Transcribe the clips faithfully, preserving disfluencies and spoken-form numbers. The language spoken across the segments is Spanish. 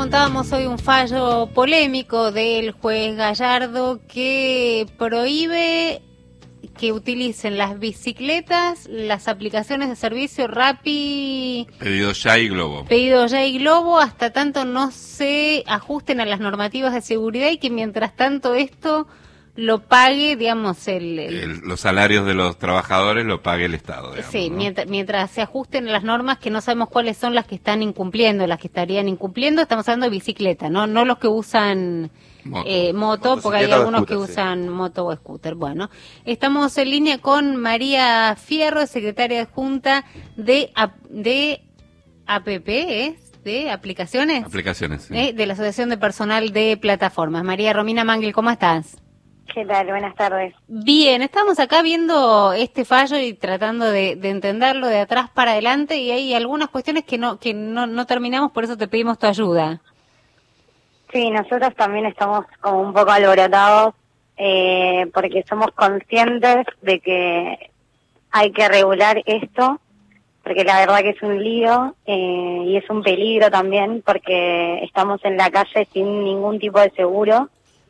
contábamos hoy un fallo polémico del juez Gallardo que prohíbe que utilicen las bicicletas, las aplicaciones de servicio Rappi, Pedido Ya y Globo. Pedido Ya y Globo, hasta tanto no se ajusten a las normativas de seguridad y que mientras tanto esto lo pague, digamos, el, el... el los salarios de los trabajadores lo pague el Estado, digamos, Sí, ¿no? mientras, mientras se ajusten a las normas que no sabemos cuáles son las que están incumpliendo, las que estarían incumpliendo, estamos hablando de bicicleta, no no los que usan Moto, eh, moto porque hay algunos scooter, que sí. usan moto o scooter. Bueno, estamos en línea con María Fierro, secretaria adjunta de, A- de A P P, ¿es? ¿De aplicaciones? Aplicaciones, sí. Eh, de la Asociación de Personal de Plataformas. María Romina Mangel, ¿cómo estás? ¿Qué tal? Buenas tardes. Bien, estamos acá viendo este fallo y tratando de, de entenderlo de atrás para adelante y hay algunas cuestiones que no que no, no terminamos, por eso te pedimos tu ayuda. Sí, nosotros también estamos como un poco alborotados eh, porque somos conscientes de que hay que regular esto, porque la verdad que es un lío eh, y es un peligro también porque estamos en la calle sin ningún tipo de seguro.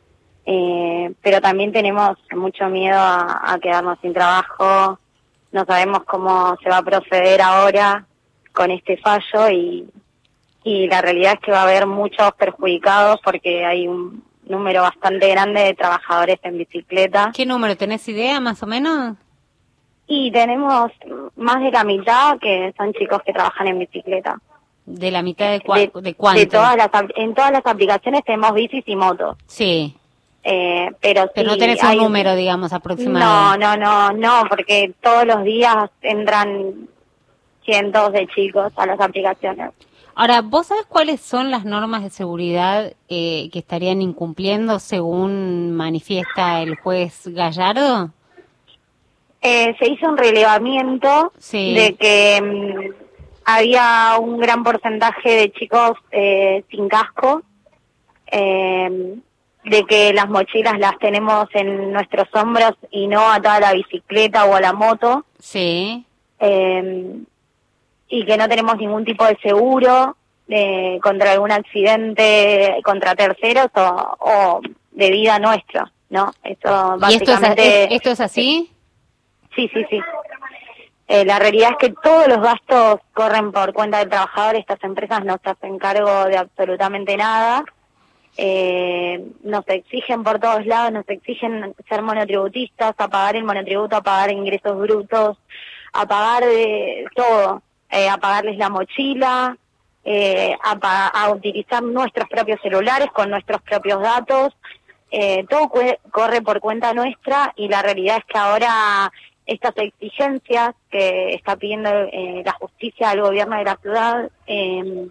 Eh, pero también tenemos mucho miedo a, a quedarnos sin trabajo, no sabemos cómo se va a proceder ahora con este fallo y, y la realidad es que va a haber muchos perjudicados porque hay un número bastante grande de trabajadores en bicicleta. ¿Qué número? ¿Tenés idea más o menos? Y tenemos más de la mitad que son chicos que trabajan en bicicleta. ¿De la mitad de, cua De, de cuánto? de todas las, ap- en todas las aplicaciones tenemos bicis y motos. Sí, Eh, pero pero no sí, tenés un hay- número, digamos, aproximado. No, no, no, no, porque todos los días entran cientos de chicos a las aplicaciones. Ahora, ¿vos sabés cuáles son las normas de seguridad eh, que estarían incumpliendo según manifiesta el juez Gallardo? Eh, se hizo un relevamiento Sí. de que mm, había un gran porcentaje de chicos eh, sin casco, eh, de que las mochilas las tenemos en nuestros hombros y no atadas a la bicicleta o a la moto. Sí. Eh, y que no tenemos ningún tipo de seguro eh, contra algún accidente, contra terceros o, o de vida nuestra, ¿no? Eso ¿Y esto es, básicamente... es- esto es así? Sí, sí, sí. Eh, la realidad es que todos los gastos corren por cuenta del trabajador, estas empresas no se hacen cargo de absolutamente nada. Eh, nos exigen por todos lados, nos exigen ser monotributistas, a pagar el monotributo, a pagar ingresos brutos, a pagar de todo, eh, a pagarles la mochila, eh, a, pa- a utilizar nuestros propios celulares con nuestros propios datos, eh, todo cue- corre por cuenta nuestra y la realidad es que ahora estas exigencias que está pidiendo eh, la justicia al gobierno de la ciudad eh,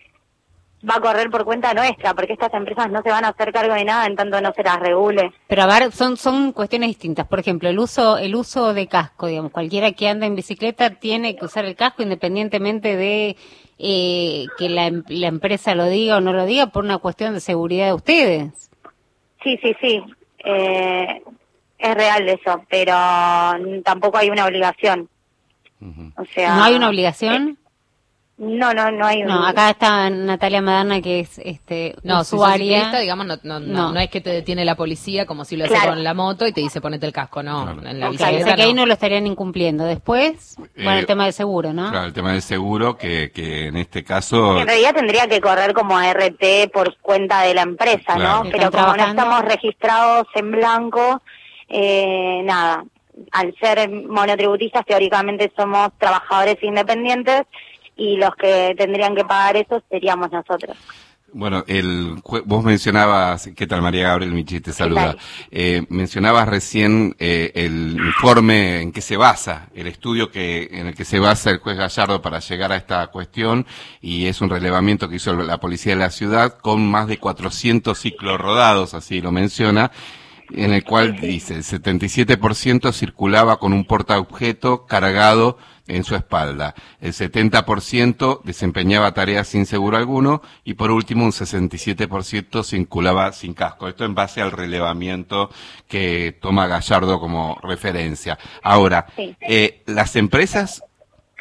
va a correr por cuenta nuestra, porque estas empresas no se van a hacer cargo de nada en tanto no se las regule. Pero a ver, son son cuestiones distintas. Por ejemplo, el uso el uso de casco, digamos, cualquiera que anda en bicicleta tiene que usar el casco independientemente de eh, que la, em- la empresa lo diga o no lo diga por una cuestión de seguridad de ustedes. Sí, sí, sí, eh, es real eso, pero tampoco hay una obligación. Ujú. O sea, ¿No hay una obligación? eh, no, no, no hay. No, un- acá está Natalia Maderna, que es este No, si sos usuaria. ciclista, digamos, no, no, no, No. no es que te detiene la policía como si lo hace Claro. con la moto y te dice ponete el casco, no. Claro. En la Ok, Claro, o bicicleta sea que ahí no. no lo estarían incumpliendo. Después, bueno, Eh, el tema del seguro, ¿no? Claro, el tema del seguro, que, que en este caso... En realidad tendría que correr como R T por cuenta de la empresa, Claro. ¿no? Están Pero como no trabajando. estamos registrados en blanco, eh, nada, al ser monotributistas teóricamente somos trabajadores independientes y los que tendrían que pagar eso seríamos nosotros. Bueno, el jue- vos mencionabas, ¿qué tal María Gabriel Michi? Te saluda. tal? Eh, mencionabas recién eh, el informe en que se basa, el estudio que en el que se basa el juez Gallardo para llegar a esta cuestión, y es un relevamiento que hizo la policía de la ciudad con más de cuatrocientos ciclos rodados, así lo menciona, en el cual dice el setenta y siete por ciento circulaba con un portaobjeto cargado en su espalda, el setenta por ciento desempeñaba tareas sin seguro alguno y por último un sesenta y siete por ciento circulaba sin casco. Esto en base al relevamiento que toma Gallardo como referencia. Ahora, Sí. eh, las empresas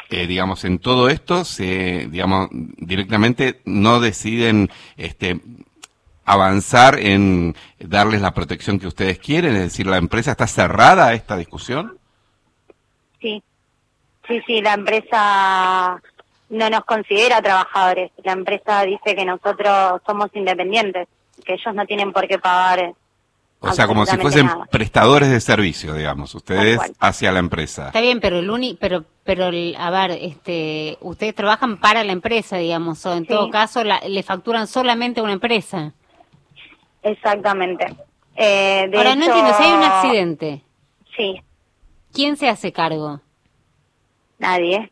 eh, digamos, en todo esto, se, digamos, directamente no deciden, este, avanzar en darles la protección que ustedes quieren, es decir, la empresa está cerrada a esta discusión. Sí, sí, sí, la empresa no nos considera trabajadores. La empresa dice que nosotros somos independientes, que ellos no tienen por qué pagar. O sea, como si fuesen nada. Prestadores de servicio, digamos, ustedes hacia la empresa. Está bien, pero el uni, pero, pero el, a ver, este, ustedes trabajan para la empresa, digamos, o en sí. todo caso la, le facturan solamente a una empresa. Exactamente. Eh, de Ahora, hecho, no entiendo, si hay un accidente. Sí. ¿Quién se hace cargo? Nadie.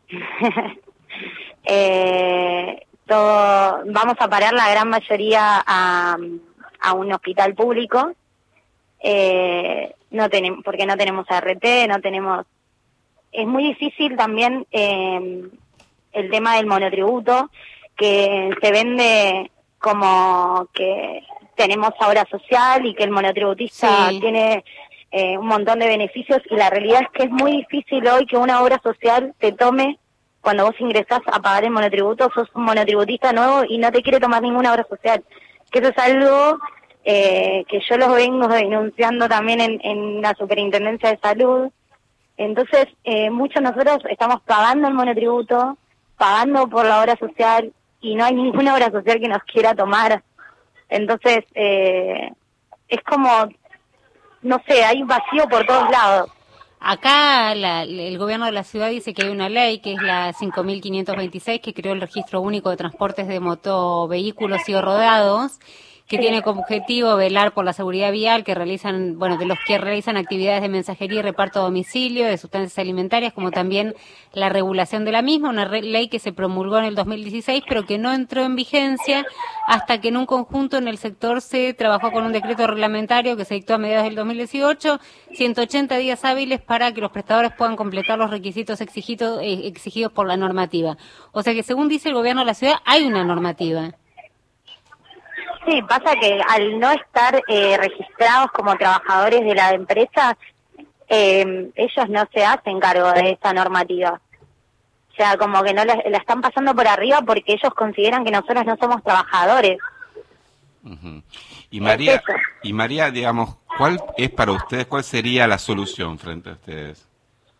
eh, todo, vamos a parar la gran mayoría a, a un hospital público. Eh, no tenemos, porque no tenemos R T, no tenemos. Es muy difícil también eh, el tema del monotributo, que se vende como que tenemos obra social y que el monotributista sí. tiene eh, un montón de beneficios, y la realidad es que es muy difícil hoy que una obra social te tome cuando vos ingresás a pagar el monotributo. Sos un monotributista nuevo y no te quiere tomar ninguna obra social, que eso es algo eh, que yo los vengo denunciando también en, en la Superintendencia de Salud. Entonces, eh, muchos nosotros estamos pagando el monotributo, pagando por la obra social, y no hay ninguna obra social que nos quiera tomar. Entonces, eh, es como, no sé, hay un vacío por todos lados. Acá la, el gobierno de la ciudad dice que hay una ley, que es la cinco mil quinientos veintiséis, que creó el Registro Único de Transportes de Motovehículos y Rodados, que sí. tiene como objetivo velar por la seguridad vial, que realizan, bueno, de los que realizan actividades de mensajería y reparto a domicilio de sustancias alimentarias, como también la regulación de la misma, una re- ley que se promulgó en el dos mil dieciséis, pero que no entró en vigencia hasta que en un conjunto en el sector se trabajó con un decreto reglamentario que se dictó a mediados del dos mil dieciocho, ciento ochenta días hábiles para que los prestadores puedan completar los requisitos exigidos, eh, exigidos por la normativa. O sea que, según dice el gobierno de la ciudad, hay una normativa. Sí, pasa que al no estar eh, registrados como trabajadores de la empresa, eh, ellos no se hacen cargo de esa normativa. O sea, como que no la, la están pasando por arriba porque ellos consideran que nosotros no somos trabajadores. Uh-huh. Y María, y María, digamos, ¿cuál es para ustedes, cuál sería la solución frente a ustedes?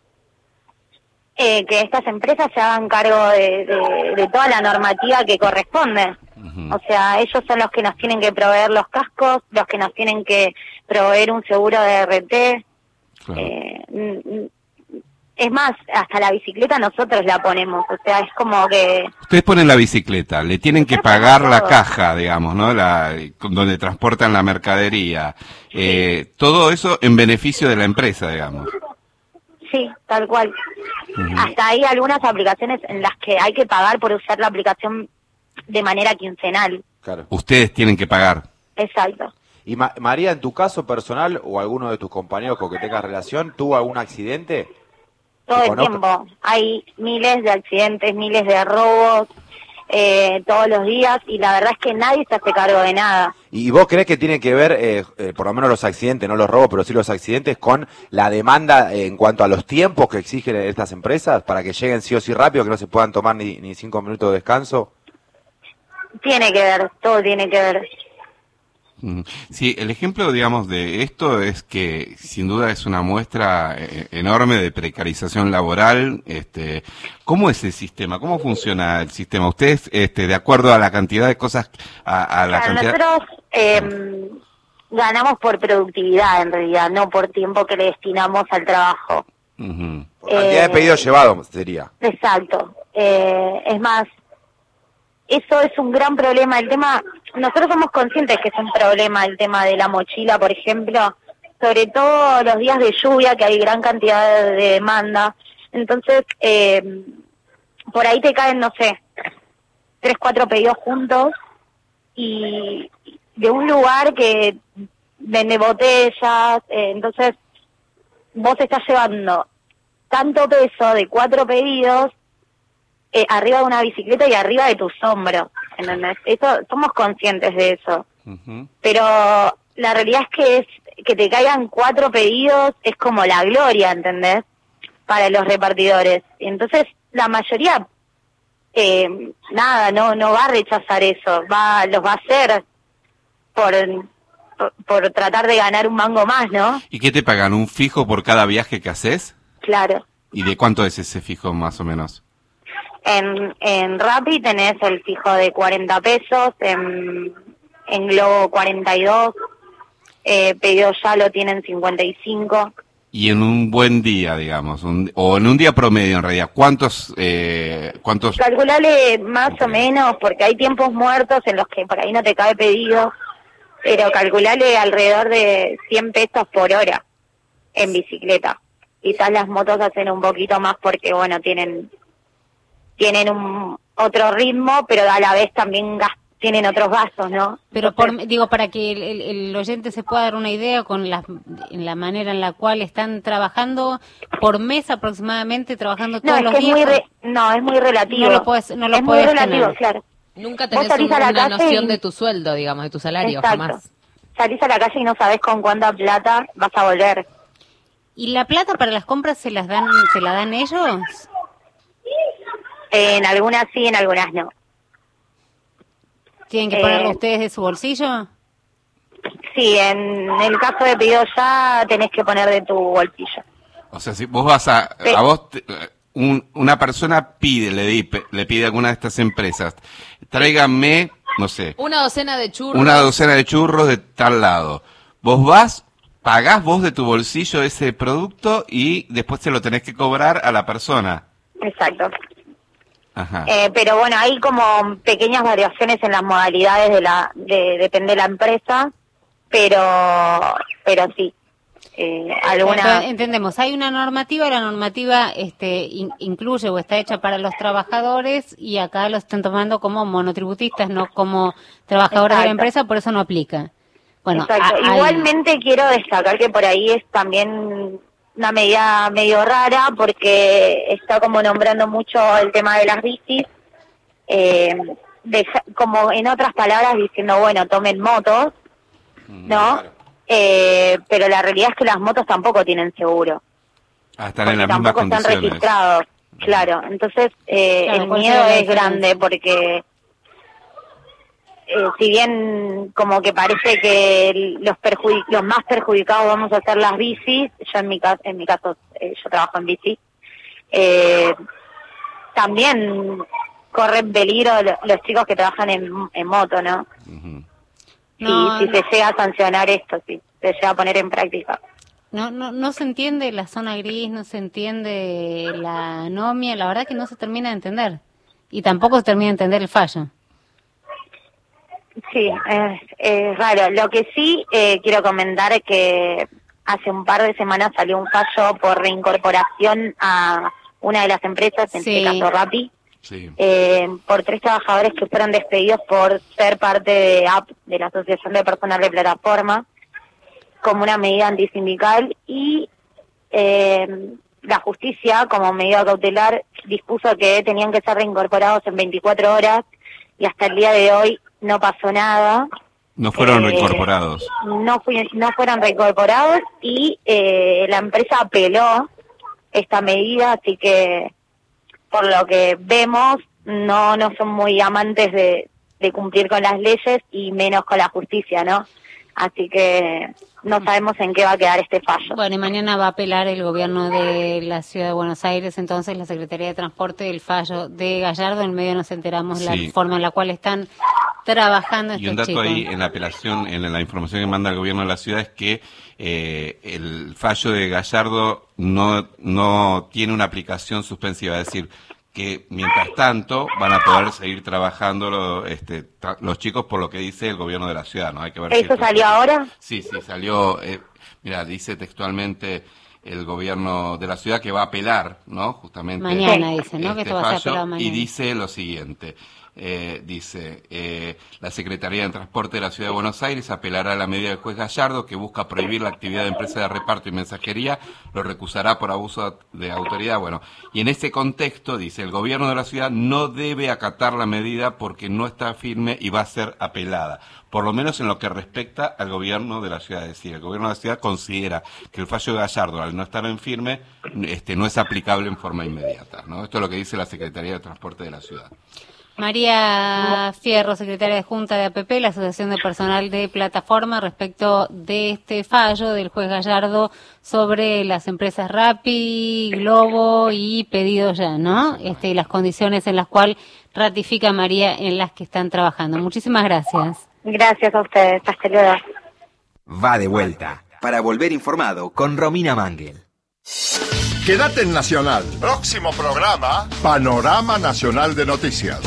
Eh, que estas empresas se hagan cargo de, de, de toda la normativa que corresponde. Uh-huh. O sea, ellos son los que nos tienen que proveer los cascos, los que nos tienen que proveer un seguro de R T. Claro. Eh, es más, hasta la bicicleta nosotros la ponemos, o sea, es como que... Ustedes ponen la bicicleta, le tienen que pagar la caja, digamos, ¿no? La, donde transportan la mercadería. Eh, sí. Todo eso en beneficio de la empresa, digamos. Sí, tal cual. Uh-huh. Hasta hay algunas aplicaciones en las que hay que pagar por usar la aplicación de manera quincenal. Claro. Ustedes tienen que pagar. Exacto. Y Ma- María, en tu caso personal o alguno de tus compañeros con que tengas relación, ¿tuvo algún accidente? Todo el tiempo. Hay miles de accidentes, miles de robos, eh, todos los días, y la verdad es que nadie se hace cargo de nada. ¿Y vos crees que tiene que ver, eh, eh, por lo menos los accidentes, no los robos, pero sí los accidentes, con la demanda en cuanto a los tiempos que exigen estas empresas para que lleguen sí o sí rápido, que no se puedan tomar ni, ni cinco minutos de descanso? Tiene que ver, todo tiene que ver. Sí, el ejemplo, digamos, de esto es que sin duda es una muestra eh, enorme de precarización laboral. Este, ¿cómo es el sistema? ¿Cómo funciona el sistema? Ustedes, este, de acuerdo a la cantidad de cosas, a, a la claro, cantidad... Nosotros eh, ganamos por productividad, en realidad, no por tiempo que le destinamos al trabajo. Uh-huh. Por cantidad eh, de pedidos llevados, sería. Exacto. Eh, es más, eso es un gran problema. El tema, nosotros somos conscientes que es un problema el tema de la mochila, por ejemplo, sobre todo los días de lluvia, que hay gran cantidad de demanda. Entonces, eh, por ahí te caen, no sé, tres, cuatro pedidos juntos, y de un lugar que vende botellas, eh, entonces vos estás llevando tanto peso de cuatro pedidos Eh, arriba de una bicicleta y arriba de tus hombros, ¿entendés? Eso, somos conscientes de eso. Uh-huh. Pero la realidad es que es que te caigan cuatro pedidos es como la gloria, ¿entendés? Para los repartidores. Entonces la mayoría, eh, nada, no no va a rechazar eso, va los va a hacer por, por, por tratar de ganar un mango más, ¿no? ¿Y qué te pagan? ¿Un fijo por cada viaje que haces? Claro. ¿Y de cuánto es ese fijo más o menos? En, en Rappi tenés el fijo de cuarenta pesos, en, en Globo cuarenta y dos, eh, Pedido Ya lo tienen cincuenta y cinco. Y en un buen día, digamos, un, o en un día promedio en realidad, ¿cuántos? Eh, cuántos? Calculale más Ok. o menos, porque hay tiempos muertos en los que por ahí no te cae pedido, pero calculale alrededor de cien pesos por hora en bicicleta. Quizás las motos hacen un poquito más porque, bueno, tienen tienen un otro ritmo, pero a la vez también gas- tienen otros gastos, ¿no? Pero Entonces, por, digo, para que el, el- el oyente se pueda dar una idea con la, en la manera en la cual están trabajando, por mes aproximadamente, trabajando no, todos es los que es días. muy re- no, es muy relativo. No lo puedes- no lo es muy puedes relativo, tener. claro. Nunca Vos tenés salís un- a la una calle noción y- de tu sueldo, digamos, de tu salario, Exacto. jamás. Salís a la calle y no sabés con cuánta plata vas a volver. ¿Y la plata para las compras se las dan, se la dan ellos? En algunas sí, en algunas no. ¿Tienen que Eh, ponerlo ustedes de su bolsillo? Sí, en el caso de Pedido Ya tenés que poner de tu bolsillo. O sea, si vos vas a, Sí. a vos, te- un- una persona pide, le, di- le pide a alguna de estas empresas, tráiganme, no sé, Una docena de churros. una docena de churros de tal lado. Vos vas, pagás vos de tu bolsillo ese producto y después te lo tenés que cobrar a la persona. Exacto. Ajá. Eh, pero bueno, hay como pequeñas variaciones en las modalidades de la, de, depende de la empresa, pero, pero sí. Eh, alguna. Pero entendemos, hay una normativa, la normativa este, in- incluye o está hecha para los trabajadores y acá lo están tomando como monotributistas, no como trabajadores de la Exacto. empresa, por eso no aplica. Bueno, Exacto. a- hay- Igualmente quiero destacar que por ahí es también una medida medio rara porque está como nombrando mucho el tema de las bicis, eh, deja- como en otras palabras diciendo, bueno, tomen motos, ¿no? Eh, pero la realidad es que las motos tampoco tienen seguro. Ah, están en Porque las mismas tampoco están condiciones. registrados, claro. Entonces, eh, Claro, el por eso miedo la es diferencia. grande porque, eh, si bien como que parece que el- los perjudi- los más perjudicados vamos a ser las bicis, yo en mi caso, en mi caso eh, yo trabajo en bici, eh, también corren peligro lo- los chicos que trabajan en, en moto, ¿no? Ujú. No, si, si no. se llega a sancionar esto, si se llega a poner en práctica. no, no, no se entiende la zona gris, no se entiende la anomia, la verdad que no se termina de entender. Y tampoco se termina de entender el fallo. Sí, es, es raro. Lo que sí eh, quiero comentar es que hace un par de semanas salió un fallo por reincorporación a una de las empresas, en Sí. este caso Rappi, Sí. eh, por tres trabajadores que fueron despedidos por ser parte de A P, de la Asociación de Personal de Plataforma, como una medida antisindical, y eh, la justicia, como medida cautelar, dispuso que tenían que ser reincorporados en veinticuatro horas, y hasta el día de hoy no pasó nada. No fueron Eh, reincorporados. No, fui- no fueron reincorporados y eh, la empresa apeló esta medida, así que por lo que vemos no no son muy amantes de, de cumplir con las leyes y menos con la justicia, ¿no? Así que no sabemos en qué va a quedar este fallo. Bueno, y mañana va a apelar el gobierno de la Ciudad de Buenos Aires, entonces la Secretaría de Transporte, el fallo de Gallardo. En medio nos enteramos Sí. la forma en la cual están trabajando estos Y un dato chicos. ahí en la apelación, en la información que manda el gobierno de la ciudad es que eh, el fallo de Gallardo no, no tiene una aplicación suspensiva, es decir, que mientras tanto van a poder seguir trabajando lo- este, tra- los chicos por lo que dice el gobierno de la ciudad, ¿no? Hay que ver si ¿Eso esto- salió ahora? Sí, sí, salió, eh, mira, dice textualmente el gobierno de la ciudad que va a apelar, ¿no? Justamente Mañana dice, ¿no? Que este esto va a ser fallo, apelado mañana. y dice lo siguiente. Eh, dice, eh, la Secretaría de Transporte de la Ciudad de Buenos Aires apelará a la medida del juez Gallardo que busca prohibir la actividad de empresas de reparto y mensajería, lo recusará por abuso de autoridad. Bueno, y en este contexto, dice, el gobierno de la ciudad no debe acatar la medida porque no está firme y va a ser apelada, por lo menos en lo que respecta al gobierno de la ciudad. Es decir, el gobierno de la ciudad considera que el fallo de Gallardo, al no estar en firme, este, no es aplicable en forma inmediata, ¿no? Esto es lo que dice la Secretaría de Transporte de la ciudad. María Fierro, secretaria de Junta de A P P, la Asociación de Personal de Plataforma, respecto de este fallo del juez Gallardo sobre las empresas Rappi, Globo y Pedido Ya, ¿no? Este, y las condiciones en las cuales ratifica María en las que están trabajando. Muchísimas gracias. Gracias a ustedes. Hasta luego. Va de vuelta para volver informado con Romina Mangel. Quédate en Nacional. Próximo programa, Panorama Nacional de Noticias.